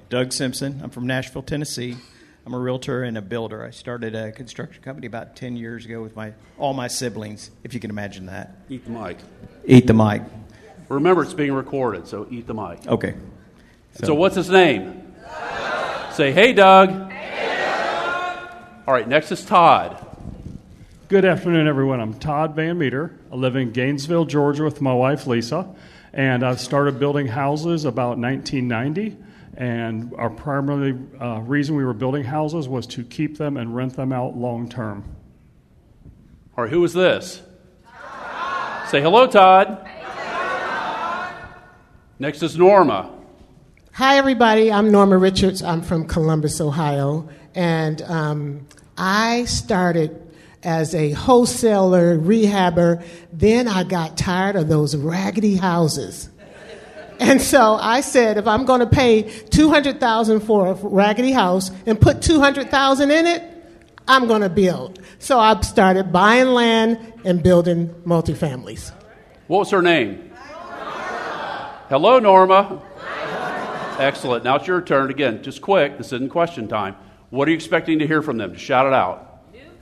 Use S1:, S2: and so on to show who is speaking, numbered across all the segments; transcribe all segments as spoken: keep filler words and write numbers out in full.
S1: Doug Simpson. I'm from Nashville, Tennessee. I'm a realtor and a builder. I started a construction company about ten years ago with my all my siblings, if you can imagine that.
S2: Eat the mic.
S1: Eat the mic.
S2: Remember, it's being recorded, so eat the mic.
S1: Okay.
S2: So, so what's his name? Doug. Say, hey, Doug. Hey, Doug. All right, next is Todd.
S3: Good afternoon, everyone. I'm Todd Van Meter. I live in Gainesville, Georgia with my wife, Lisa. And I started building houses about nineteen ninety. And our primary uh, reason we were building houses was to keep them and rent them out long term.
S2: All right, who is this? Todd. Say hello, Todd. Hey, Todd. Next is Norma.
S4: Hi, everybody. I'm Norma Richards. I'm from Columbus, Ohio. And um, I started as a wholesaler, rehabber. Then I got tired of those raggedy houses. And so I said, if I'm going to pay two hundred thousand dollars for a raggedy house and put two hundred thousand dollars in it, I'm going to build. So I started buying land and building multifamilies.
S2: What was her name? Hello, Norma. Excellent. Now it's your turn. Again, just quick. This isn't question time. What are you expecting to hear from them? Just shout it out.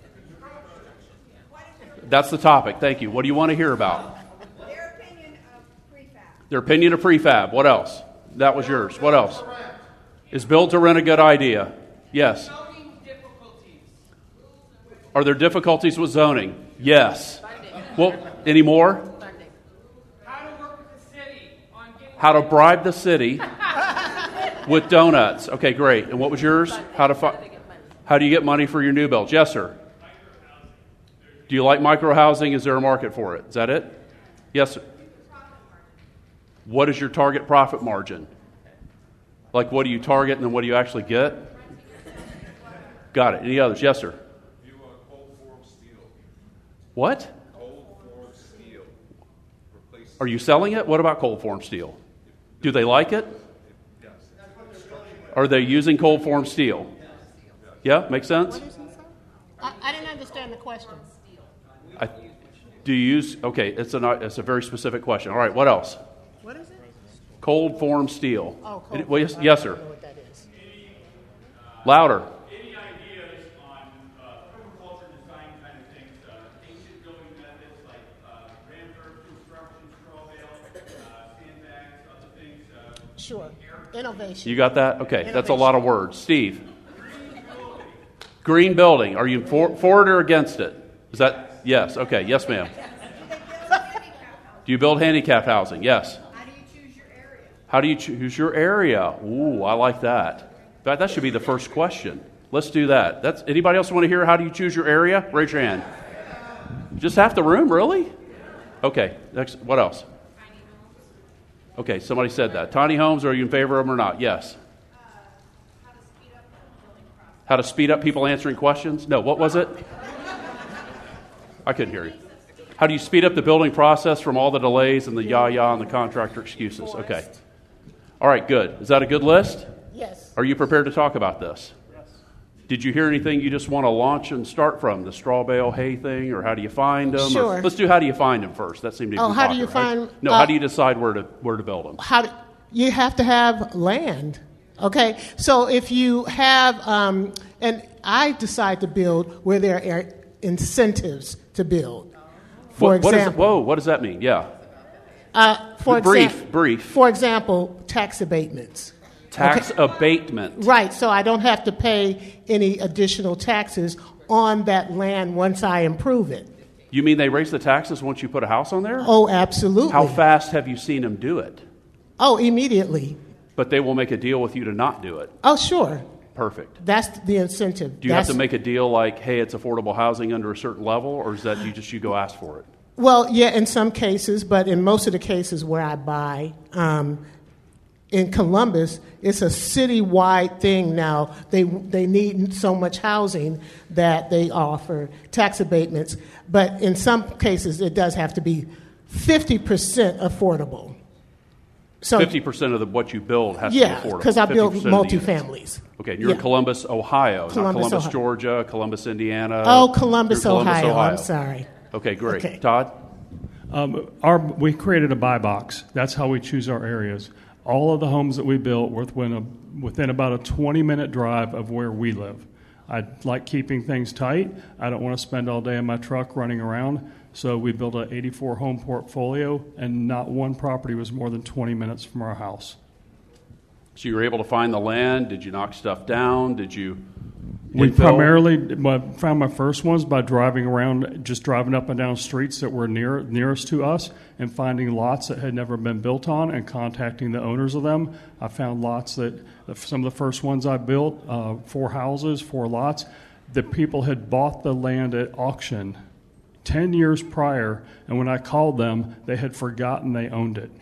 S2: That's the topic. Thank you. What do you want to hear about? Their opinion of prefab. What else? That was yours. What else? Is build to rent a good idea? Yes. Are there difficulties with zoning? Yes. Well, any more?
S5: How to work with the city on getting
S2: How to bribe the city with donuts. Okay, great. And what was yours? How to fi- How do you get money for your new builds? Yes, sir. Do you like micro housing? Is there a market for it? Is that it? Yes, sir. What is your target profit margin? Like, what do you target and then what do you actually get? Got it. Any others? Yes, sir.
S6: You uh, cold form steel.
S2: What?
S6: Cold form steel. Replace
S2: Are you selling it? What about cold form steel? Do they like it?
S6: Yes.
S2: Are they using cold form steel? Yeah, makes sense?
S4: I, I didn't understand the question.
S2: I, do you use, okay, it's a, it's a very specific question. All right, what else?
S4: What is it?
S2: Cold form steel.
S4: Oh, cold
S2: It, well, yes,
S4: form.
S2: yes,
S4: I
S2: sir.
S4: don't know what that is.
S2: Louder.
S5: any ideas on uh, permaculture design kind of things, uh, ancient building methods like uh, ramp construction, straw bale, uh, sandbags, other things? Uh,
S4: Sure. Innovation.
S2: You got that? Okay, that's a lot of words. Steve. Green building. Are you for, for it or against it? Is that, yes, okay, yes, ma'am. Do you build handicapped housing? Yes.
S7: How do you choose your area?
S2: How do you choose your area? Ooh, I like that. In fact, that should be the first question. Let's do that. That's anybody else want to hear how do you choose your area? Raise your hand. Just half the room, really? Okay, next, what else? Okay, somebody said that. Tiny homes, are you in favor of them or not? Yes. How to speed up people answering questions? No, what was it? I couldn't hear you. How do you speed up the building process from all the delays and the yah-yah and the contractor excuses? Okay. All right, good. Is that a good list?
S4: Yes.
S2: Are you prepared to talk about this? Yes. Did you hear anything you just want to launch and start from? The straw bale hay thing, or how do you find them?
S4: Sure.
S2: Or, let's do how do you find them first. That seemed to be
S4: Oh, how do
S2: popular,
S4: you find-
S2: right? No,
S4: uh,
S2: how do you decide where to where to build them?
S4: How do, you have to have land. Okay, so if you have, um, and I decide to build where there are incentives to build. For
S2: what, what
S4: example,
S2: is, whoa, what does that mean? Yeah.
S4: Uh, for
S2: brief,
S4: exam-
S2: brief.
S4: For example, tax abatements.
S2: Tax
S4: Okay.
S2: abatement.
S4: Right, so I don't have to pay any additional taxes on that land once I improve it.
S2: You mean they raise the taxes once you put a house on there?
S4: Oh, absolutely.
S2: How fast have you seen them do it?
S4: Oh, immediately.
S2: But they will make a deal with you to not do it.
S4: Oh, sure.
S2: Perfect.
S4: That's the incentive.
S2: Do you
S4: That's,
S2: have to make a deal like, hey, it's affordable housing under a certain level, or is that you just you go ask for it?
S4: Well, yeah, in some cases, but in most of the cases where I buy, um, in Columbus, it's a citywide thing now. They they need so much housing that they offer tax abatements. But in some cases, it does have to be fifty percent affordable. So
S2: fifty percent of the, what you build has
S4: yeah,
S2: to be affordable.
S4: because I build
S2: fifty percent of the units.
S4: multifamilies.
S2: Okay, and you're
S4: Yeah.
S2: in Columbus, Ohio,
S4: Columbus,
S2: not Columbus,
S4: Ohio.
S2: Georgia, Columbus, Indiana.
S4: Oh, Columbus,
S2: You're Columbus,
S4: Ohio.
S2: Ohio.
S4: I'm sorry.
S2: Okay, great.
S4: Okay.
S2: Todd?
S3: Um, our, we created a buy box. That's how we choose our areas. All of the homes that we built were within, a, within about a twenty-minute drive of where we live. I like keeping things tight. I don't want to spend all day in my truck running around. So we built an eighty-four home portfolio, and not one property was more than twenty minutes from our house.
S2: So you were able to find the land? Did you knock stuff down? Did you
S3: We
S2: infill?
S3: primarily my, found my first ones by driving around, just driving up and down streets that were near nearest to us and finding lots that had never been built on and contacting the owners of them. I found lots that, some of the first ones I built, uh, four houses, four lots, the people had bought the land at auction ten years prior, and when I called them, they had forgotten they owned it.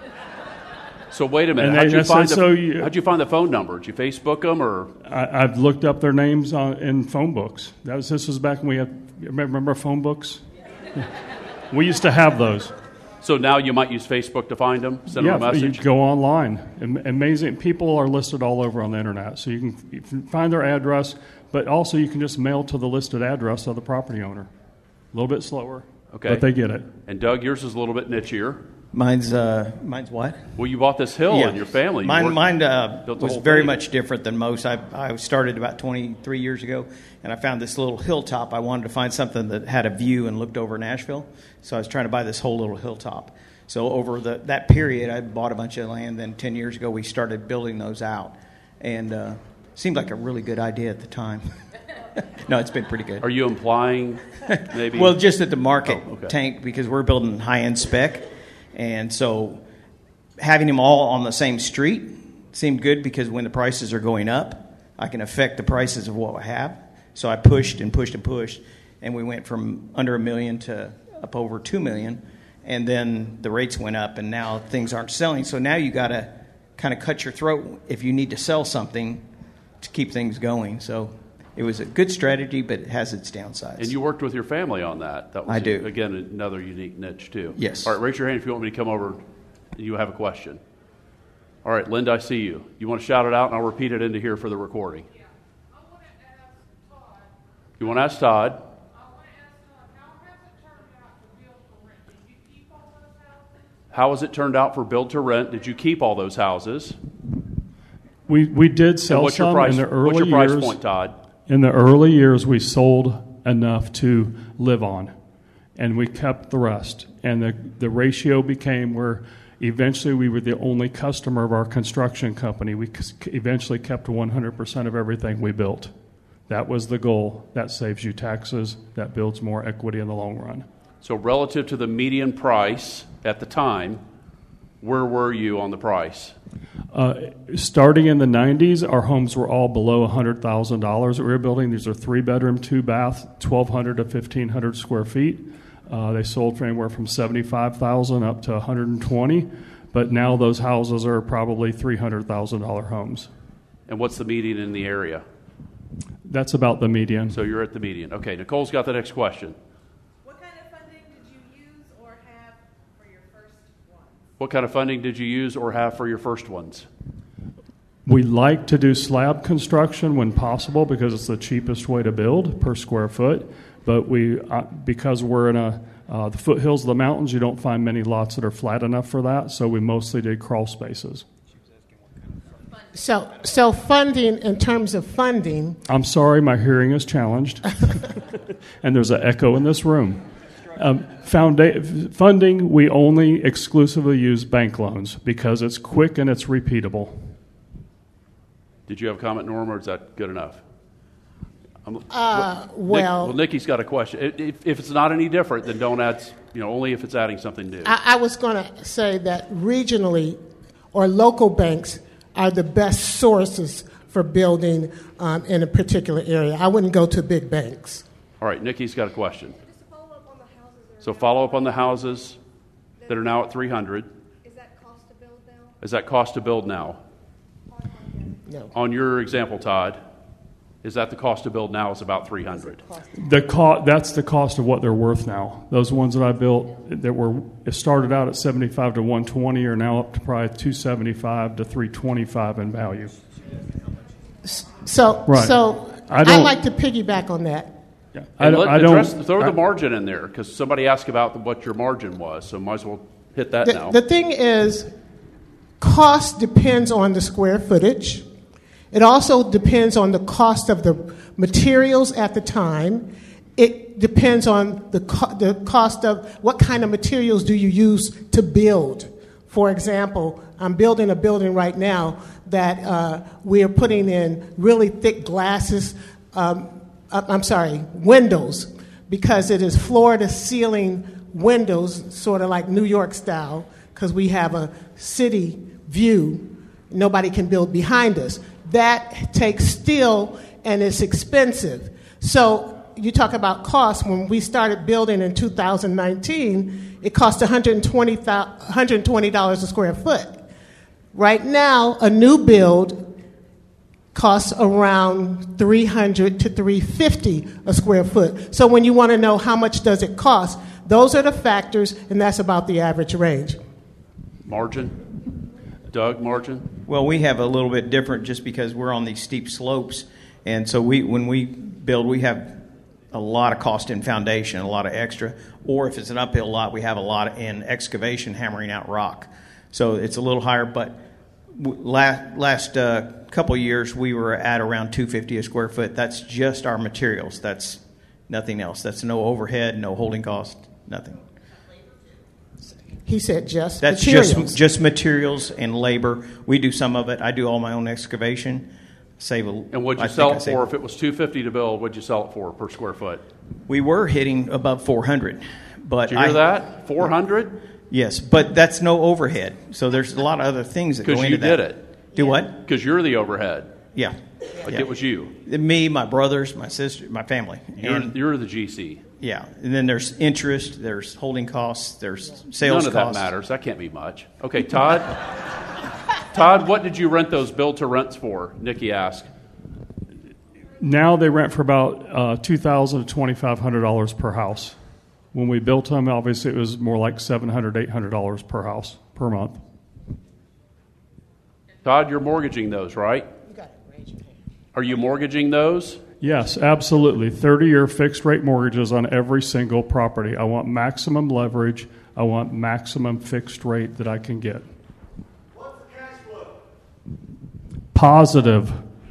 S2: So wait a minute.
S3: And
S2: How'd
S3: they-
S2: you,
S3: I said,
S2: find the,
S3: so you-
S2: how'd you find the phone number? Did you Facebook them or?
S3: I, I've looked up their names on, in phone books. That was this was back when we had. Remember phone books? We used to have those.
S2: So now you might use Facebook to find them, send
S3: Yeah,
S2: them a
S3: you
S2: message?
S3: go online. Am- Amazing. People are listed all over on the internet, so you can, you can find their address, but also you can just mail to the listed address of the property owner. A little bit slower,
S2: Okay.
S3: but they get it.
S2: And Doug, yours is a little bit nichier.
S1: Mine's uh, mine's what?
S2: Well, you bought this hill and your family. You
S1: Mine,
S2: worked-
S1: mine uh,
S2: built the
S1: was
S2: whole
S1: very
S2: thing.
S1: much different than most. I, I started about twenty-three years ago, and I found this little hilltop. I wanted to find something that had a view and looked over Nashville, so I was trying to buy this whole little hilltop. So over the, that period, I bought a bunch of land. Then ten years ago, we started building those out, and uh, seemed like a really good idea at the time. No, it's been pretty good.
S2: Are you implying maybe?
S1: Well, just that the market
S2: Oh, okay.
S1: tanked because we're building high-end spec, and so having them all on the same street seemed good because when the prices are going up, I can affect the prices of what I have. So I pushed and pushed and pushed, and we went from under a million to up over two million, and then the rates went up, and now things aren't selling. So now you got to kind of cut your throat if you need to sell something to keep things going. So it was a good strategy, but it has its downsides.
S2: And you worked with your family on that. That was,
S1: I do.
S2: Again, another unique niche, too.
S1: Yes.
S2: All right, raise your hand if you want me to come over. You have a question. All right, Linda, I see you. You want to shout it out, and I'll repeat it into here for the recording.
S7: Yeah. I want to ask Todd.
S2: You want to ask Todd?
S7: I want to ask Todd, how has it turned out to build for rent? Did you keep all those houses?
S2: How has it turned out for build to rent? Did you keep all those houses?
S3: We we did
S2: And
S3: sell
S2: what's your
S3: some
S2: price?
S3: in the early
S2: what's your price
S3: years.
S2: point, Todd?
S3: In the early years, we sold enough to live on, and we kept the rest. And the, the ratio became where eventually we were the only customer of our construction company. We c- eventually kept one hundred percent of everything we built. That was the goal. That saves you taxes. That builds more equity in the long run.
S2: So relative to the median price at the time, where were you on the price?
S3: Uh, starting in the nineties, our homes were all below one hundred thousand dollars that we were building. These are three-bedroom, two-bath, twelve hundred to fifteen hundred square feet. Uh, they sold for anywhere from seventy-five thousand dollars up to one hundred twenty, but now those houses are probably three hundred thousand dollars homes.
S2: And what's the median in the area?
S3: That's about the median.
S2: So you're at the median. Okay, Nicole's got the next question.
S8: What kind of funding did you use or have for your first ones?
S2: What kind of funding did you use or have for your first ones?
S3: We like to do slab construction when possible because it's the cheapest way to build per square foot. But we, uh, because we're in a uh, the foothills of the mountains, you don't find many lots that are flat enough for that. So we mostly did crawl spaces.
S4: So, so funding, in terms of funding,
S3: I'm sorry, my hearing is challenged, and there's an echo in this room. Um, founda- funding, we only exclusively use bank loans because it's quick and it's repeatable.
S2: Did you have a comment, Norm, or is that good enough? I'm,
S4: Uh,
S2: Nick-
S4: well-
S2: well, Nikki's got a question. If, if- if it's not any different, then don't add, you know, only if it's adding something new.
S4: I, I was going to say that regionally or local banks are the best sources for building um, in a particular area. I wouldn't go to big banks.
S2: All right, Nikki's got a question.
S8: Just to follow up on the houses that are
S2: So
S8: now-
S2: follow up on the houses that are now at three hundred.
S8: Is that cost to build now?
S2: Is that cost to build now?
S4: No.
S2: On your example, Todd, is that the cost to build now is about three hundred?
S3: The co- that's the cost of what they're worth now. Those ones that I built that were it started out at seventy-five to one twenty are now up to probably two seventy-five to three twenty-five in value.
S4: So,
S3: Right.
S4: so
S3: I
S4: I
S3: don't-
S4: like to piggyback on that.
S3: Yeah. I
S2: And
S3: don't.
S2: let-
S3: I don't
S2: address, throw
S3: I-
S2: the margin in there because somebody asked about what your margin was, so might as well hit that
S4: The,
S2: now.
S4: the thing is, Cost depends on the square footage. It also depends on the cost of the materials at the time. It depends on the, co- the cost of what kind of materials do you use to build. For example, I'm building a building right now that uh, we are putting in really thick glasses, um, I'm sorry, windows, because it is floor-to-ceiling windows, sort of like New York style, because we have a city view. Nobody can build behind us. That takes steel, and it's expensive. So you talk about cost. When we started building in two thousand nineteen, it cost one hundred twenty dollars a square foot. Right now, a new build costs around three hundred to three hundred fifty dollars a square foot. So when you want to know how much does it cost, those are the factors, and that's about the average range.
S2: Margin? Doug, margin?
S1: Well, we have a little bit different just because we're on these steep slopes. And so we, when we build, we have a lot of cost in foundation, a lot of extra. Or if it's an uphill lot, we have a lot in excavation, hammering out rock. So it's a little higher. But last, last uh, couple of years, we were at around two hundred fifty dollars a square foot. That's just our materials. That's nothing else. That's no overhead, no holding cost, nothing.
S4: He said just
S1: That's
S4: materials.
S1: just just materials and labor. We do some of it. I do all my own excavation. Save a,
S2: And what'd you
S1: I
S2: sell
S1: think I
S2: it
S1: save-
S2: for? If it was two hundred fifty dollars to build, what'd you sell it for per square foot?
S1: We were hitting above four hundred, but
S2: Did you hear
S1: I,
S2: that? four hundred?
S1: Yes, but that's no overhead. So there's a lot of other things that go
S2: Because
S1: into
S2: you
S1: that.
S2: did it.
S1: Do what?
S2: Because you're the overhead.
S1: Yeah.
S2: Like
S1: Yeah.
S2: it was you.
S1: Me, my brothers, my sister, my family.
S2: You're,
S1: And,
S2: you're the G C.
S1: yeah, and then there's interest, there's holding costs, there's sales
S2: None of
S1: costs.
S2: that matters. That can't be much. Okay, Todd. Todd, what did you rent those build-to-rents for? Nikki asked.
S3: Now they rent for about uh, two thousand dollars to twenty-five hundred dollars per house. When we built them, obviously it was more like seven hundred dollars, eight hundred dollars per house per month.
S2: Todd, you're mortgaging those, right? Are you mortgaging those?
S3: Yes, absolutely. thirty-year fixed-rate mortgages on every single property. I want maximum leverage. I want maximum fixed rate that I can get.
S5: What's the cash flow?
S3: Positive.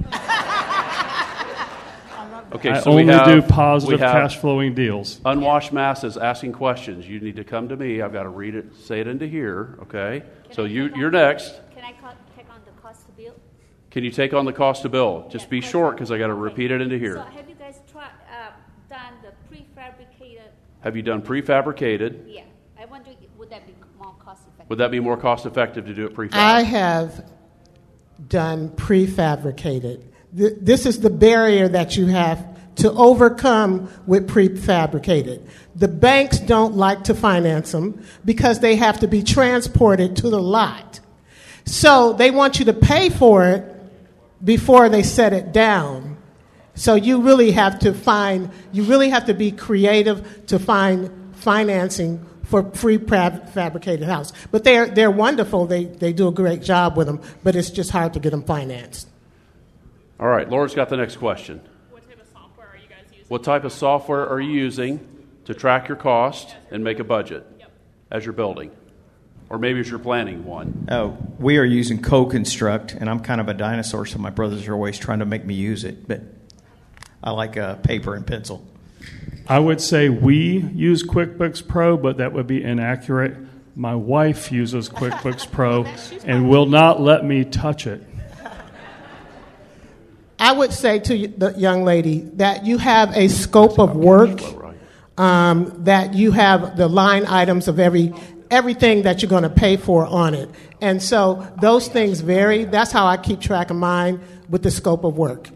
S2: Okay,
S3: I
S2: so
S3: only
S2: we have,
S3: do positive
S2: we have
S3: cash flowing deals.
S2: Unwashed masses asking questions. You need to come to me. I've got to read it, say it into here, okay? So you, you're next.
S9: Can I co- take on the cost to build?
S2: Can you take on the cost to build? Just be short because I got to repeat it into here.
S9: So have you guys tried, uh, done the prefabricated?
S2: Have you done prefabricated?
S9: Yeah. I wonder, would that be more cost effective?
S2: Would that be more cost effective to do it prefab?
S4: I have done prefabricated. Th- This is the barrier that you have to overcome with prefabricated. The banks don't like to finance them because they have to be transported to the lot. So they want you to pay for it before they set it down. So you really have to find, you really have to be creative to find financing for prefabricated house. But they're, they're wonderful. They, they do a great job with them, but it's just hard to get them financed.
S2: All right, Laura's got the next question.
S7: What type of software are you guys using?
S2: What type of software are you using to track your cost and make a budget
S7: Yep.
S2: as you're building? Or maybe as you're planning one.
S1: Oh, we are using Co-Construct, and I'm kind of a dinosaur, so my brothers are always trying to make me use it. But I like uh, paper and pencil.
S3: I would say we use QuickBooks Pro, but that would be inaccurate. My wife uses QuickBooks Pro and will not let me touch it.
S4: I would say to the young lady that you have a scope of work, um, that you have the line items of every everything that you're going to pay for on it. And so those things vary. That's how I keep track of mine with the scope of work.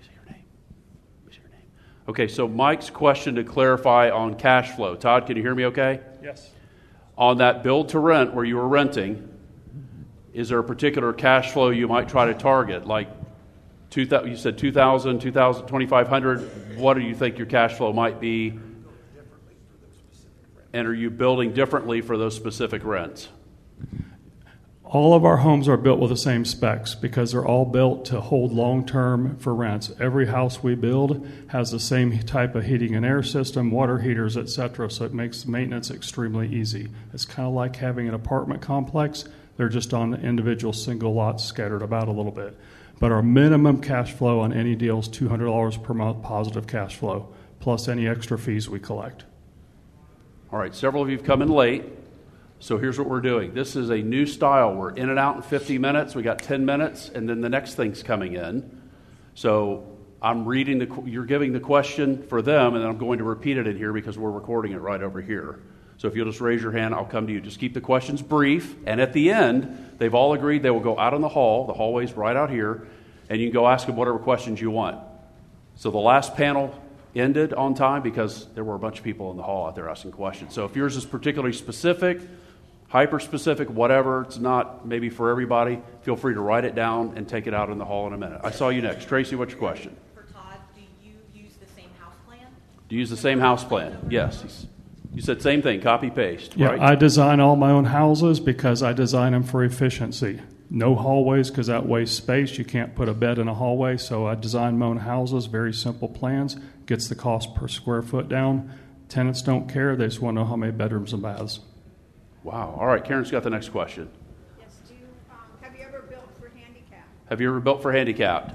S2: Okay, so Mike's question to clarify on cash flow. Todd, can you hear me okay?
S3: Yes.
S2: On that build to rent where you were renting, is there a particular cash flow you might try to target? Like two thousand, you said two thousand, two thousand, twenty-five hundred. What do you think your cash flow might be? And are you building differently for those specific rents?
S3: All of our homes are built with the same specs because they're all built to hold long-term for rents. Every house we build has the same type of heating and air system, water heaters, et cetera, so it makes maintenance extremely easy. It's kind of like having an apartment complex. They're just on individual single lots scattered about a little bit. But our minimum cash flow on any deal is two hundred dollars per month positive cash flow, plus any extra fees we collect.
S2: All right, several of you have come in late, so here's what we're doing. This is a new style. We're in and out in fifty minutes. We got ten minutes, and then the next thing's coming in. So I'm reading the, you're giving the question for them, and then I'm going to repeat it in here because we're recording it right over here. So if you'll just raise your hand, I'll come to you. Just keep the questions brief, and at the end, they've all agreed they will go out in the hall. The hallway's right out here, and you can go ask them whatever questions you want. So the last panel ended on time because there were a bunch of people in the hall out there asking questions. So if yours is particularly specific, hyper-specific, whatever, it's not maybe for everybody, feel free to write it down and take it out in the hall in a minute. I saw you next. Tracy, what's your question?
S8: For Todd, do you use the same house plan?
S2: Do you use the same house plan? Yes. He's, you said same thing, copy-paste,
S3: Yeah,
S2: right?
S3: I design all my own houses because I design them for efficiency. No hallways because that wastes space. You can't put a bed in a hallway, so I design my own houses, very simple plans, gets the cost per square foot down. Tenants don't care. They just want to know how many bedrooms and baths.
S2: Wow. All right, Karen's got the next question.
S8: Yes, do you, um, have you ever built for handicap?
S2: Have you ever built for handicapped?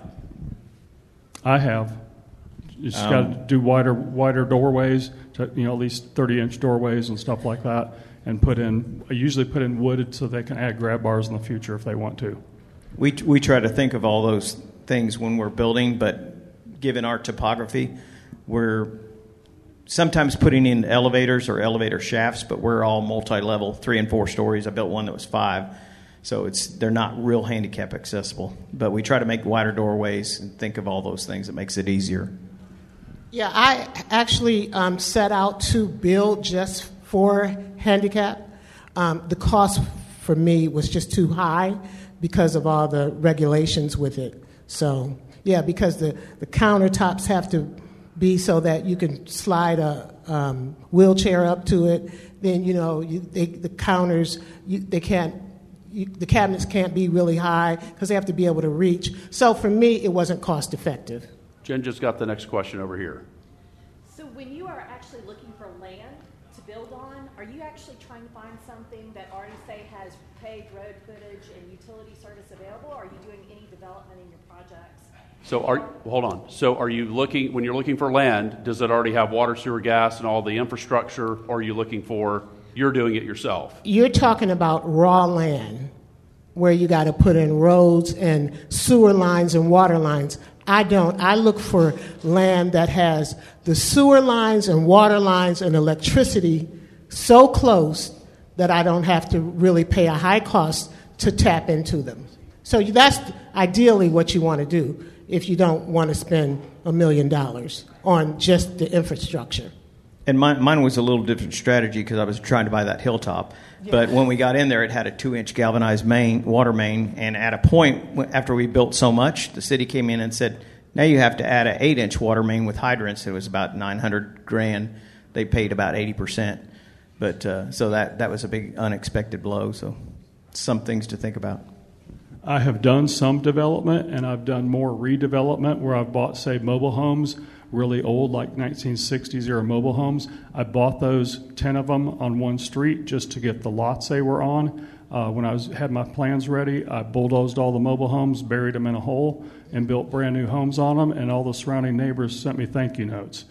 S3: I have. You just
S1: Um,
S3: got to do wider wider doorways, to, you know, at least thirty-inch doorways and stuff like that, and put in, I usually put in wooded so they can add grab bars in the future if they want to.
S1: We we try to think of all those things when we're building, but given our topography, we're sometimes putting in elevators or elevator shafts, but we're all multi-level, three and four stories. I built one that was five, so it's they're not real handicap accessible. But we try to make wider doorways and think of all those things that makes it easier.
S4: Yeah, I actually um, set out to build just for handicap. Um, the cost for me was just too high because of all the regulations with it. So, yeah, because the, the countertops have to be so that you can slide a um, wheelchair up to it. Then, you know, you, they, the counters, you, they can't, you, the cabinets can't be really high because they have to be able to reach. So for me, it wasn't cost effective.
S2: Jen just got the next question over here.
S10: So when you are actually looking for land to build on, are you actually trying to find something that already, say, has paved road footage and utility service available, or are you doing any development in your projects?
S2: So are hold on. So are you looking, when you're looking for land, does it already have water, sewer, gas, and all the infrastructure, or are you looking for, you're doing it yourself?
S4: You're talking about raw land where you got to put in roads and sewer lines and water lines. I don't. I look for land that has the sewer lines and water lines and electricity so close that I don't have to really pay a high cost to tap into them. So that's ideally what you want to do if you don't want to spend a million dollars on just the infrastructure.
S1: And mine, mine was a little different strategy because I was trying to buy that hilltop. Yeah. But when we got in there, it had a two-inch galvanized main, water main. And at a point, after we built so much, the city came in and said, now you have to add an eight-inch water main with hydrants. It was about nine hundred grand. They paid about eighty percent. But uh, so that, that was a big unexpected blow. So some things to think about.
S3: I have done some development, and I've done more redevelopment where I've bought, say, mobile homes, really old, like nineteen sixties era mobile homes. I bought those, ten of them on one street just to get the lots they were on. Uh, when I was had my plans ready, I bulldozed all the mobile homes, buried them in a hole, and built brand new homes on them, and all the surrounding neighbors sent me thank you notes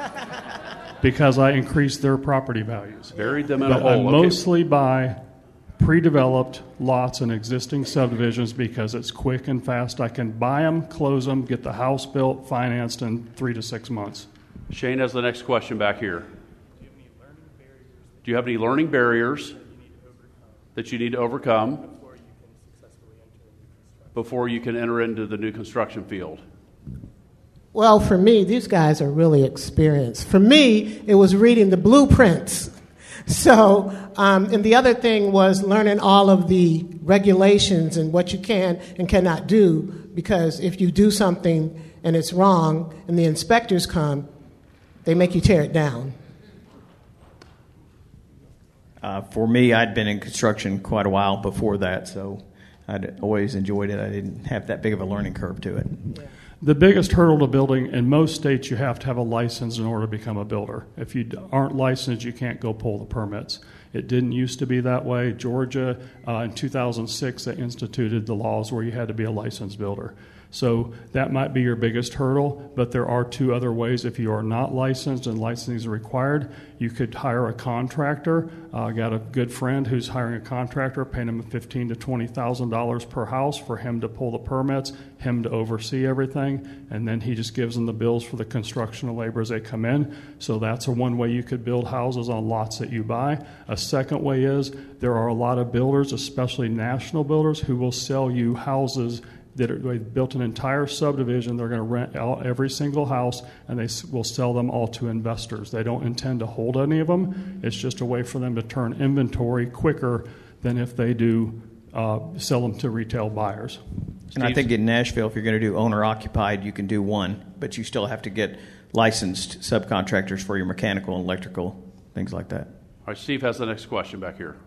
S3: because I increased their property values.
S2: Buried them in
S3: but
S2: a hole.
S3: I
S2: Okay.
S3: mostly buy pre-developed lots in existing subdivisions because it's quick and fast. I can buy them, close them, get the house built, financed in three to six months.
S2: Shane has the next question back here. Do you have any learning barriers that you need to overcome before you can enter into the new construction field?
S4: Well, for me, these guys are really experienced. For me, it was reading the blueprints. So, um, and the other thing was learning all of the regulations and what you can and cannot do, because if you do something and it's wrong and the inspectors come, they make you tear it down.
S1: Uh, for me, I'd been in construction quite a while before that, so I'd always enjoyed it. I didn't have that big of a learning curve to it.
S3: The biggest hurdle to building, in most states, you have to have a license in order to become a builder. If you aren't licensed, you can't go pull the permits. It didn't used to be that way. Georgia, uh, in two thousand six, they instituted the laws where you had to be a licensed builder. So that might be your biggest hurdle, but there are two other ways. If you are not licensed and licensing is required, you could hire a contractor. Uh, I got a good friend who's hiring a contractor, paying him fifteen thousand to twenty thousand dollars per house for him to pull the permits, him to oversee everything, and then he just gives them the bills for the construction and labor as they come in. So that's a one way you could build houses on lots that you buy. A second way is there are a lot of builders, especially national builders, who will sell you houses that are, they've built an entire subdivision. They're going to rent out every single house, and they s- will sell them all to investors. They don't intend to hold any of them. It's just a way for them to turn inventory quicker than if they do uh, sell them to retail buyers.
S1: And I think in Nashville, if you're going to do owner-occupied, you can do one, but you still have to get licensed subcontractors for your mechanical and electrical, things like that.
S2: All right, Steve has the next question back here.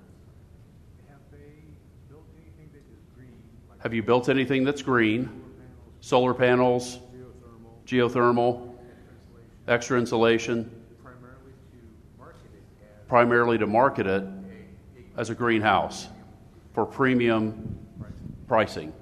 S2: Have you built anything that's green? Solar panels, geothermal, extra insulation, primarily to market it as a greenhouse for premium pricing?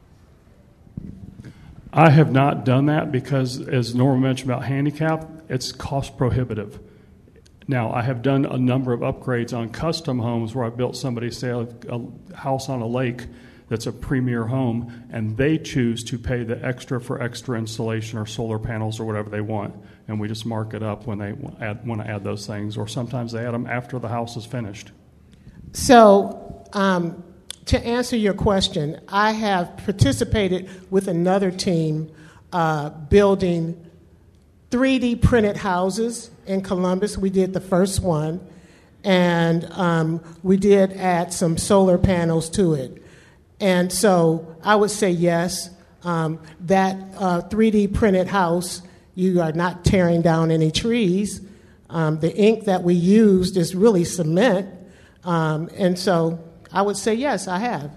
S3: I have not done that because, as Norma mentioned about handicap, it's cost prohibitive. Now, I have done a number of upgrades on custom homes where I built somebody, say, a, a house on a lake that's a premier home, and they choose to pay the extra for extra insulation or solar panels or whatever they want, and we just mark it up when they add, want to add those things, or sometimes they add them after the house is finished.
S4: So, um, to answer your question, I have participated with another team uh, building three D printed houses in Columbus. We did the first one, and um, we did add some solar panels to it. And so I would say yes, um, that uh, three D printed house, you are not tearing down any trees. Um, the ink that we used is really cement. Um, and so I would say yes, I have.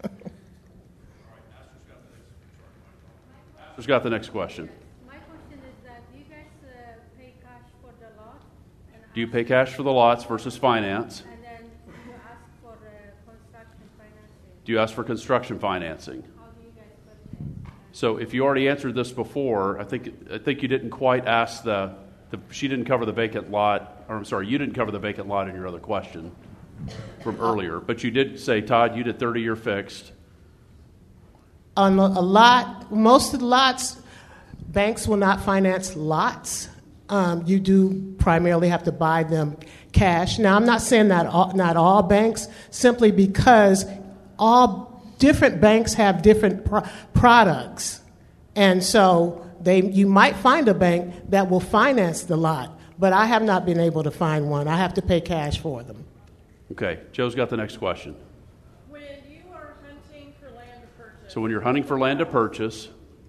S2: Who's got the next question?
S7: My question is that do you guys uh, pay cash for the lot? And
S2: Do you pay cash for the lots versus finance?
S7: And then you ask for uh, construction financing.
S2: Do you ask for construction financing?
S7: How do you guys put it?
S2: So if you already answered this before, I think I think you didn't quite ask the, the she didn't cover the vacant lot, or I'm sorry, you didn't cover the vacant lot in your other question from earlier, but you did say, Todd, you did thirty-year fixed.
S4: On a lot, most of the lots, banks will not finance lots. Um, you do primarily have to buy them cash. Now, I'm not saying that all, not all banks, simply because all different banks have different pro- products. And so they, you might find a bank that will finance the lot, but I have not been able to find one. I have to pay cash for them.
S2: Okay, Joe's got the next question.
S8: When you are hunting for land to purchase,
S2: So when you're hunting for land to purchase,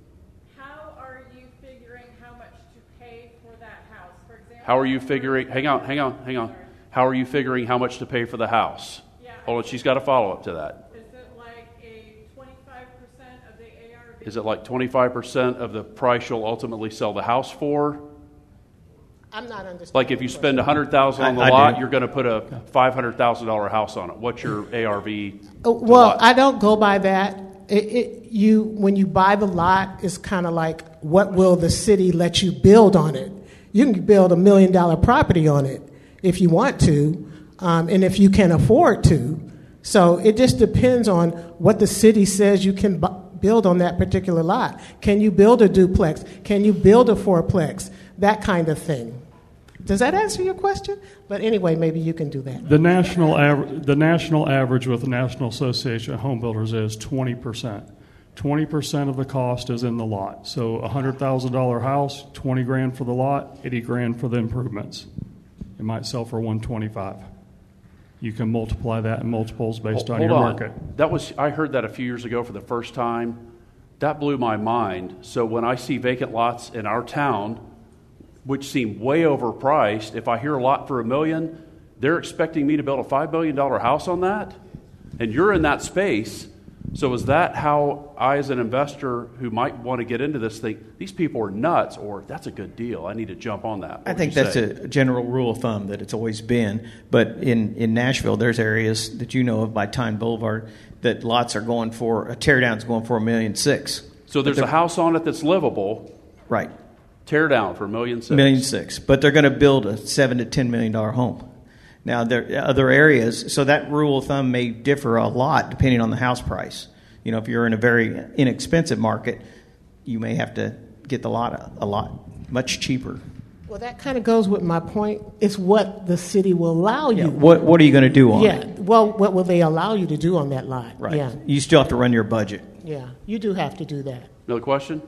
S8: how are you figuring how much to pay for that house? For example,
S2: how are you figuring, hang on, hang on, hang on. How are you figuring how much to pay for the house?
S8: Yeah.
S2: Hold on, she's got a follow-up to that.
S8: Is it like a twenty-five percent of the A R V?
S2: Is it like twenty-five percent of the price you'll ultimately sell the house for?
S4: I'm not understanding.
S2: Like if you spend one hundred thousand dollars on the
S1: I- I
S2: lot,
S1: do.
S2: you're going to put a five hundred thousand dollars house on it. What's your A R V?
S4: Uh, Well, I don't go by that. It, it, you, when you buy the lot, it's kind of like, what will the city let you build on it? You can build a million dollar property on it if you want to, um, and if you can afford to. So it just depends on what the city says you can bu- build on that particular lot. Can you build a duplex? Can you build a fourplex? That kind of thing. Does that answer your question? But anyway, maybe you can do that.
S3: The national aver- the national average with the National Association of Home Builders is twenty percent. twenty percent of the cost is in the lot. So a one hundred thousand dollars house, twenty grand for the lot, eighty grand for the improvements. It might sell for one hundred twenty-five. You can multiply that in multiples based
S2: Hold
S3: on your
S2: on.
S3: market.
S2: That was I heard that a few years ago for the first time. That blew my mind. So when I see vacant lots in our town, which seem way overpriced, if I hear a lot for a million, they're expecting me to build a five million dollars house on that? And you're in that space. So is that how I, as an investor who might want to get into this, think these people are nuts, or that's a good deal, I need to jump on that? What
S1: I
S2: would
S1: think
S2: you
S1: that's
S2: say?
S1: a general rule of thumb that it's always been. But in, in Nashville, there's areas that you know of by Tyne Boulevard that lots are going for, a teardown's going for a million six.
S2: So there's a house on it that's livable.
S1: Right.
S2: Tear down for a million six.
S1: Million six. But they're going to build a seven to ten million dollar home. Now there are other areas, so that rule of thumb may differ a lot depending on the house price. You know, if you're in a very inexpensive market, you may have to get the lot a lot much cheaper.
S4: Well, that kind of goes with my point. It's what the city will allow
S1: Yeah.
S4: you.
S1: What What are you going to do on
S4: Yeah.
S1: it?
S4: Well, what will they allow you to do on that lot?
S1: Right.
S4: Yeah.
S1: You still have to run your budget.
S4: Yeah. You do have to do that.
S2: Another question?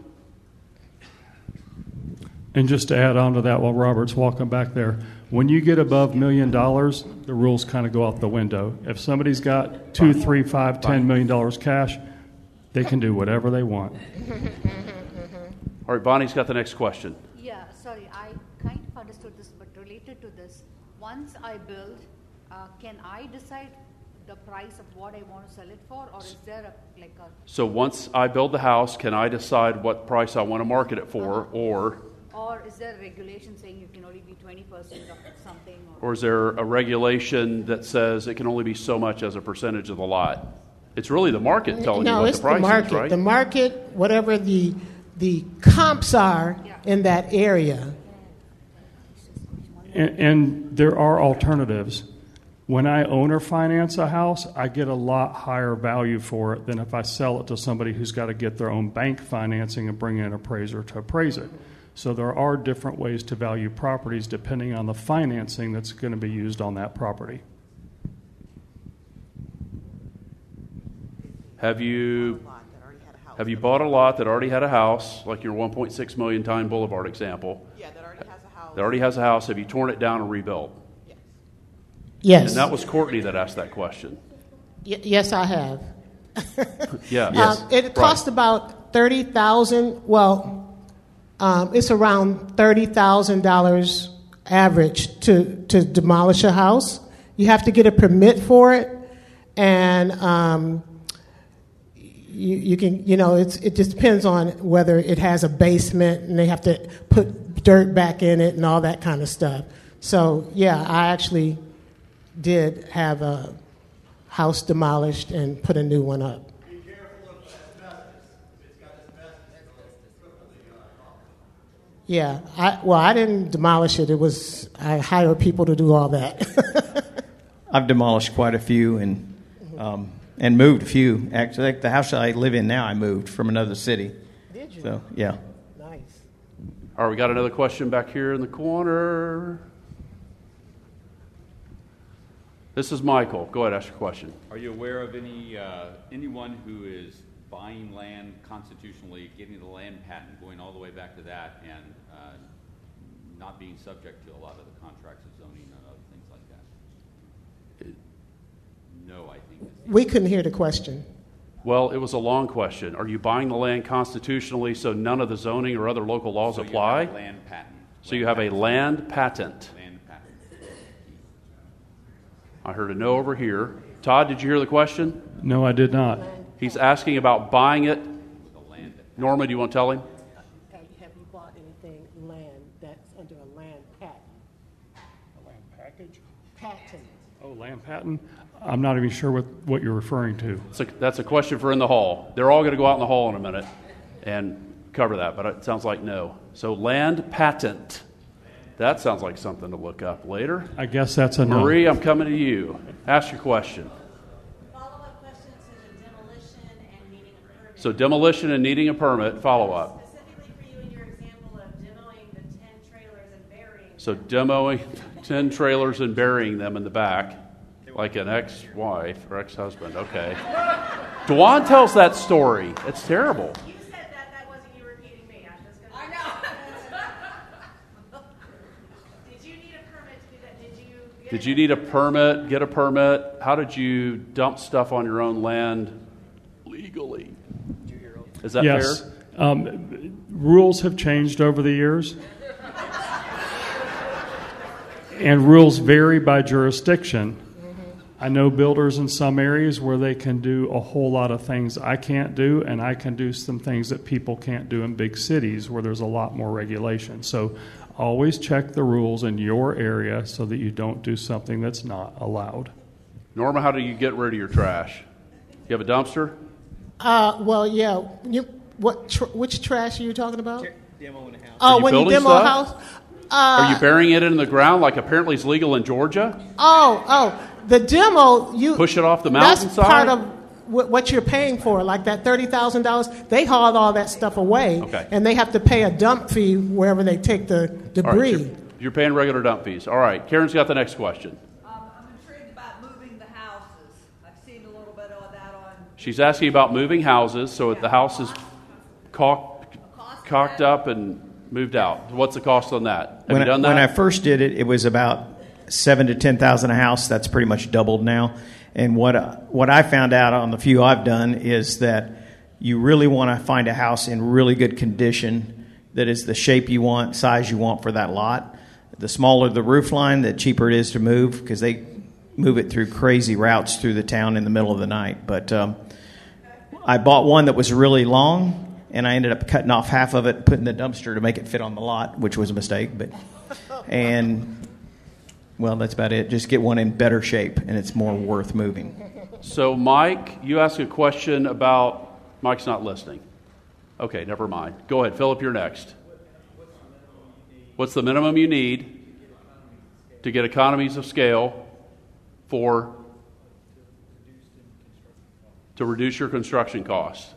S3: And just to add on to that while Robert's walking back there, when you get above million dollars, the rules kind of go out the window. If somebody's got two, three, five, ten million dollars cash, they can do whatever they want.
S2: All right, Bonnie's got the next question.
S11: Yeah, sorry, I kind of understood this, but related to this, once I build, uh, can I decide the price of what I want to sell it for, or is there a like a
S2: So once I build the house, can I decide what price I want to market it for, or
S11: or is there a regulation saying you can only be twenty percent of something? Or,
S2: or is there a regulation that says it can only be so much as a percentage of the lot? It's really the market telling
S4: no,
S2: you what
S4: it's
S2: the price
S4: the market.
S2: is, right?
S4: The market, whatever the the comps are
S11: Yeah.
S4: in that area.
S3: And, and there are alternatives. When I own or finance a house, I get a lot higher value for it than if I sell it to somebody who's got to get their own bank financing and bring in an appraiser to appraise it. So there are different ways to value properties depending on the financing that's going to be used on that property.
S2: Have you have you bought a lot that already had a house, like your one point six million Tyne Boulevard example?
S12: Yeah, that already has a house.
S2: That already has a house. Have you torn it down and rebuilt?
S12: Yes.
S4: Yes.
S2: And that was Courtney that asked that question.
S4: Y- yes, I have.
S2: Yeah.
S4: Um, it cost about thirty thousand. Well, um, it's around thirty thousand dollars average to to demolish a house. You have to get a permit for it, and um, you, you can, you know, it's it just depends on whether it has a basement, and they have to put dirt back in it and all that kind of stuff. So, yeah, I actually did have a house demolished and put a new one up.
S5: Be careful of asbestos. If it's got asbestos, it'll cripple the uh, property.
S4: Yeah, I, well, I didn't demolish it. It was I hired people to do all that.
S1: I've demolished quite a few and um, and moved a few. Actually, like the house I live in now, I moved from another city.
S4: Did you?
S1: So, yeah.
S4: Nice.
S2: All right, we got another question back here in the corner. This is Michael. Go ahead, ask your question.
S13: Are you aware of any uh, anyone who is buying land constitutionally, getting the land patent, going all the way back to that, and uh, not being subject to a lot of the contracts of zoning and other things like that? It, no, I think. Is the
S4: We couldn't hear the question.
S2: Well, it was a long question. Are you buying the land constitutionally so none of the zoning or other local laws
S13: so you
S2: apply?
S13: have a land patent.
S2: So you have a land patent.
S13: Land patent.
S2: I heard a no over here. Todd, did you hear the question?
S3: No, I did not.
S2: He's asking about buying it. Norma, do you want to tell him?
S4: Have you bought anything land that's under a land patent?
S3: A land package?
S4: Patent.
S3: Oh, land patent? I'm not even sure what, what you're referring to.
S2: That's a, that's a question for in the hall. They're all going to go out in the hall in a minute and cover that, but it sounds like no. So land patent. That sounds like something to look up later.
S3: I guess that's a no.
S2: Marie, I'm coming to you. Ask your question.
S10: Follow-up question to the demolition and needing a permit.
S2: So demolition and needing a permit, follow-up.
S10: Specifically for you in your example of demoing the ten trailers and burying
S2: So demoing ten trailers and burying them in the back, like an ex-wife or ex-husband. Okay. Dwan tells that story. It's terrible.
S10: You said that, that wasn't you repeating me. I'm just gonna. I know. Did you need a permit to do that? Did you? Get
S2: Did you need a permit, get a permit? How did you dump stuff on your own land legally? Is that
S3: yes.
S2: fair?
S3: Um, rules have changed over the years. And rules vary by jurisdiction. I know builders in some areas where they can do a whole lot of things I can't do, and I can do some things that people can't do in big cities where there's a lot more regulation. So always check the rules in your area so that you don't do something that's not allowed.
S2: Norma, how do you get rid of your trash? You have a dumpster?
S4: Uh, well, yeah. You, what? Tr- which trash are you talking about?
S1: Demoing a house.
S4: Oh,
S2: you
S4: when you
S2: building
S4: demo a
S2: stuff?
S4: house. Uh,
S2: Are you burying it in the ground like apparently it's legal in Georgia?
S4: Oh, oh, the demo. You
S2: push it off the
S4: That's
S2: mountainside?
S4: part of wh- what you're paying for, like that thirty thousand dollars. They haul all that stuff away,
S2: Okay.
S4: and they have to pay a dump fee wherever they take the
S2: All right,
S4: debris.
S2: you're, you're paying regular dump fees. All right, Karen's got the next question.
S12: Um, I'm intrigued about moving the houses. I've seen a little bit of that on.
S2: She's asking about moving houses, so if the house is caulked, cocked up and moved out, what's the cost on that? Have
S1: When
S2: you done
S1: I,
S2: that?
S1: when I first did it, it was about seven to ten thousand a house. That's pretty much doubled now. And what uh, what I found out on the few I've done is that you really want to find a house in really good condition that is the shape you want, size you want for that lot. The smaller the roof line, the cheaper it is to move because they move it through crazy routes through the town in the middle of the night. But um, I bought one that was really long. And I ended up cutting off half of it, putting in the dumpster to make it fit on the lot, which was a mistake. But and well, that's about it. Just get one in better shape, and it's more worth moving.
S2: So, Mike, you asked a question about Mike's not listening. Okay, never mind. Go ahead, Philip. You're next. What's the minimum you need to get economies of scale for to reduce your construction costs?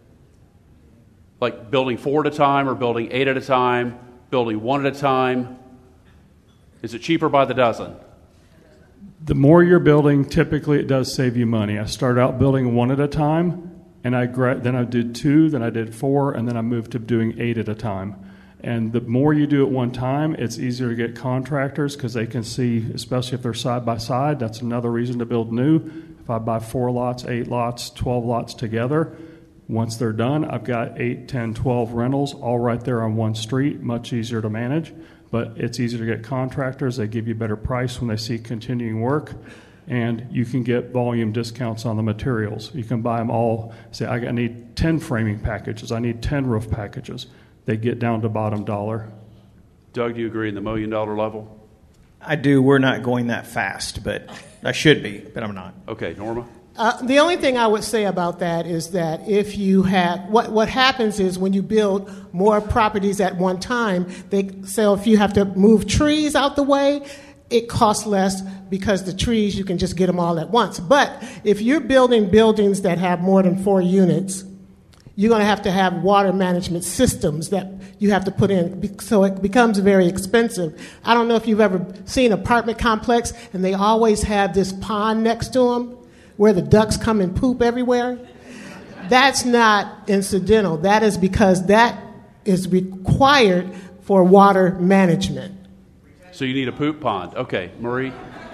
S2: Like building four at a time or building eight at a time, building one at a time? Is it cheaper by the dozen?
S3: The more you're building, typically it does save you money. I started out building one at a time, and I gra- then I did two, then I did four, and then I moved to doing eight at a time. And the more you do at one time, it's easier to get contractors because they can see, especially if they're side by side, that's another reason to build new. If I buy four lots, eight lots, twelve lots together, once they're done, I've got eight, ten, twelve rentals all right there on one street, much easier to manage. But it's easier to get contractors. They give you a better price when they see continuing work. And you can get volume discounts on the materials. You can buy them all. Say, I need ten framing packages. I need ten roof packages. They get down to bottom dollar.
S2: Doug, do you agree in the million dollar level?
S1: I do. We're not going that fast, but I should be, but I'm not.
S2: Okay, Norma?
S4: Uh, the only thing I would say about that is that if you have, what, what happens is when you build more properties at one time, they so if you have to move trees out the way, it costs less because the trees, you can just get them all at once. But if you're building buildings that have more than four units, you're going to have to have water management systems that you have to put in, so it becomes very expensive. I don't know if you've ever seen an apartment complex, and they always have this pond next to them where the ducks come and poop everywhere. That's not incidental. That is because that is required for water management.
S2: So you need a poop pond. Okay, Marie?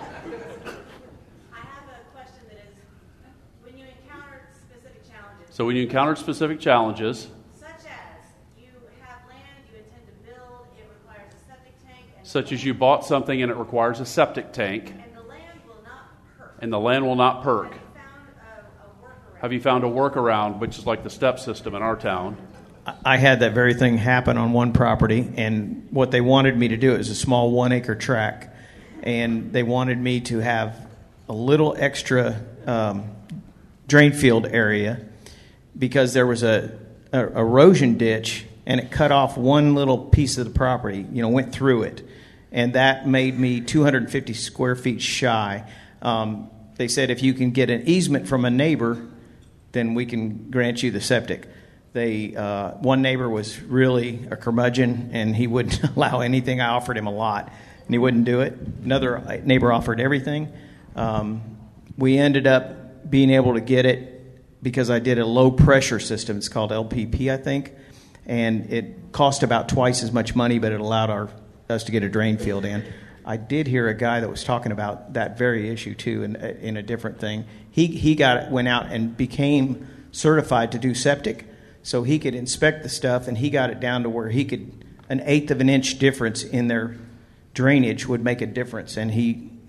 S2: So when you encounter specific challenges,
S14: such as you have land you intend to build, it requires a septic tank, and
S2: such as you bought something and it requires a septic tank,
S14: and the land will not perk.
S2: and the land will not perk.
S14: Have you found a, a workaround?
S2: Have you found a workaround, which is like the step system in our town?
S1: I had that very thing happen on one property, and what they wanted me to do is a small one-acre tract, and they wanted me to have a little extra um, drain field area because there was a, a erosion ditch, and it cut off one little piece of the property, you know, went through it, and that made me two hundred fifty square feet shy. Um, they said if you can get an easement from a neighbor, then we can grant you the septic. They uh, one neighbor was really a curmudgeon, and he wouldn't allow anything. I offered him a lot, and he wouldn't do it. Another neighbor offered everything. Um, we ended up being able to get it because I did a low-pressure system. It's called L P P, I think, and it cost about twice as much money, but it allowed our us to get a drain field in. I did hear a guy that was talking about that very issue, too, in, in a different thing. He, he got went out and became certified to do septic, so he could inspect the stuff, and he got it down to where he could, an eighth of an inch difference in their drainage would make a difference. And he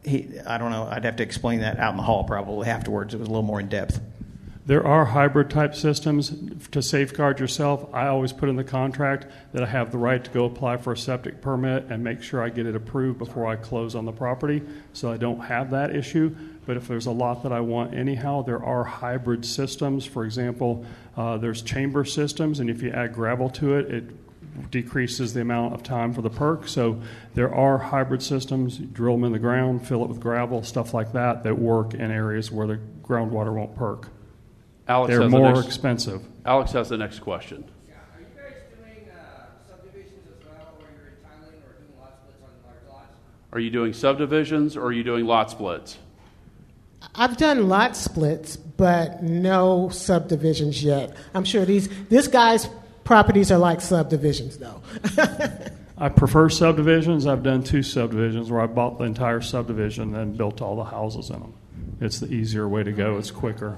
S1: he, I don't know. I'd have to explain that out in the hall probably afterwards. It was a little more in depth.
S3: There are hybrid type systems to safeguard yourself. I always put in the contract that I have the right to go apply for a septic permit and make sure I get it approved before I close on the property, so I don't have that issue. But if there's a lot that I want anyhow, there are hybrid systems. For example, uh, there's chamber systems, and if you add gravel to it, it decreases the amount of time for the perk. So there are hybrid systems. You drill them in the ground, fill it with gravel, stuff like that, that work in areas where the groundwater won't perk.
S2: Alex
S3: They're
S2: has
S3: more
S2: the next,
S3: expensive.
S2: Alex has the next question.
S15: Yeah, are you guys doing uh, subdivisions as well, where you're entitling or doing lot splits on large lots?
S2: Are you doing subdivisions or are you doing lot splits?
S4: I've done lot splits, but no subdivisions yet. I'm sure these this guy's properties are like subdivisions, though.
S3: I prefer subdivisions. I've done two subdivisions where I bought the entire subdivision and then built all the houses in them. It's the easier way to go. It's quicker.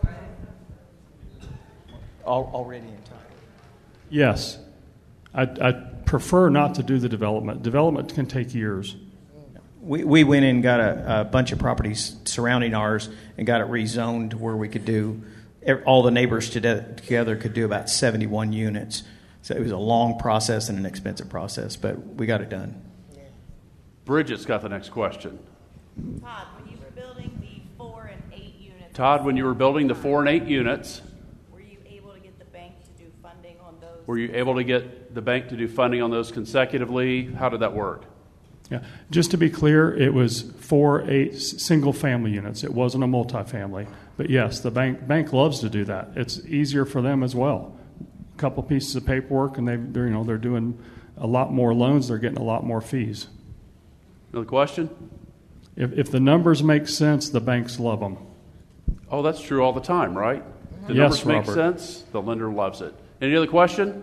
S1: Already in time.
S3: Yes. I, I prefer not to do the development. Development can take years.
S1: We we went in and got a, a bunch of properties surrounding ours and got it rezoned to where we could do, all the neighbors together could do about seventy-one units. So it was a long process and an expensive process, but we got it done.
S2: Bridget's got the next question.
S14: Todd, when you were building the four and eight units.
S2: Todd, when you were building the four and eight units,
S14: were you able to get the bank to do funding on those?
S2: were you able to get the bank to do funding on those consecutively? How did that work?
S3: Yeah. Just to be clear, it was four, eight single-family units. It wasn't a multifamily. But yes, the bank bank loves to do that. It's easier for them as well. A couple pieces of paperwork, and they, they're you know they're doing a lot more loans. They're getting a lot more fees.
S2: Another question?
S3: If if the numbers make sense, the banks love them.
S2: Oh, that's true all the time, right? The
S3: Yes,
S2: numbers make
S3: Robert.
S2: sense. The lender loves it. Any other question?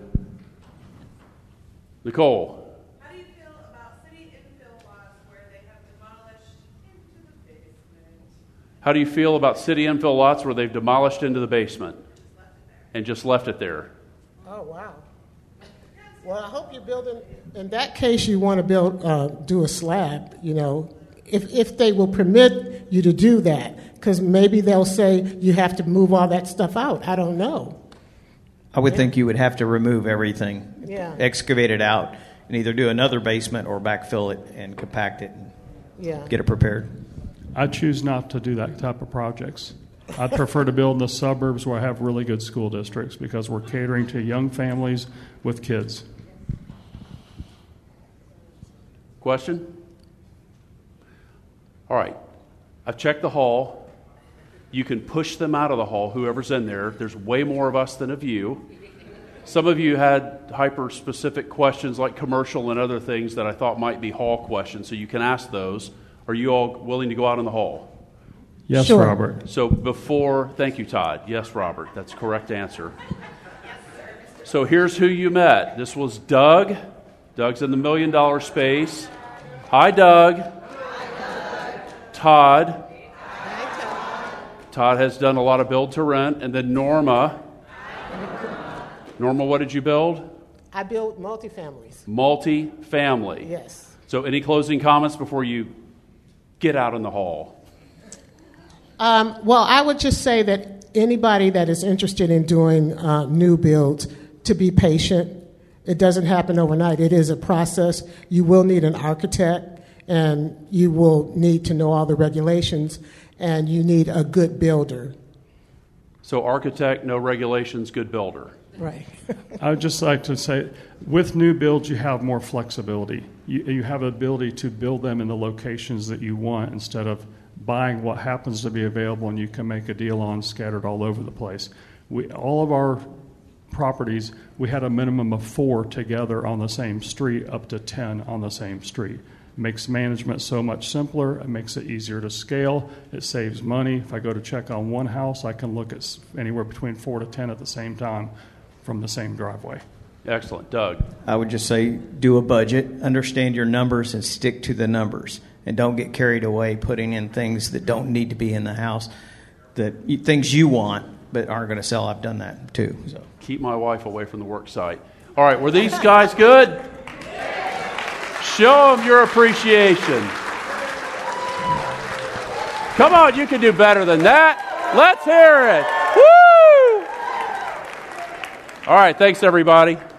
S2: Nicole.
S7: How do you feel about city infill lots where they have demolished into the basement?
S2: How do you feel about city infill lots where they've demolished into the basement and just left it there?
S4: Oh, wow. Well, I hope you're building, in that case, you want to build, uh, do a slab, you know, if, if they will permit you to do that, because maybe they'll say you have to move all that stuff out. I don't know.
S1: I would think you would have to remove everything,
S4: Yeah.
S1: excavate it out, and either do another basement or backfill it and compact it and
S4: Yeah.
S1: get it prepared.
S3: I choose not to do that type of projects. I'd prefer to build in the suburbs where I have really good school districts because we're catering to young families with kids.
S2: Question? All right. I've checked the hall. You can push them out of the hall, whoever's in there. There's way more of us than of you. Some of you had hyper-specific questions like commercial and other things that I thought might be hall questions, so you can ask those. Are you all willing to go out in the hall?
S3: Yes,
S4: Sure.
S3: Robert.
S2: So before, thank you, Todd. Yes, Robert. That's the correct answer. So here's who you met. This was Doug. Doug's in the million dollar space. Hi, Doug. Todd. Todd has done a lot of build to rent. And then Norma. Norma, what did you build?
S4: I build multifamilies.
S2: Multi-family.
S4: Yes.
S2: So any closing comments before you get out in the hall?
S4: Um, well, I would just say that anybody that is interested in doing uh, new builds, to be patient. It doesn't happen overnight. It is a process. You will need an architect, and you will need to know all the regulations, and you need a good builder.
S2: So architect, no regulations, good builder.
S4: Right.
S3: I would just like to say, with new builds, you have more flexibility. You, you have the ability to build them in the locations that you want instead of buying what happens to be available and you can make a deal on scattered all over the place. We, all of our properties, we had a minimum of four together on the same street, up to ten on the same street. It makes management so much simpler. It makes it easier to scale. It saves money. If I go to check on one house, I can look at anywhere between four to ten at the same time from the same driveway.
S2: Excellent. Doug?
S1: I would just say do a budget, understand your numbers, and stick to the numbers. And don't get carried away putting in things that don't need to be in the house, that things you want but aren't going to sell. I've done that too. So
S2: Keep my wife away from the work site. All right, were these guys good? Show them your appreciation. Come on, you can do better than that. Let's hear it. Woo! All right, thanks everybody.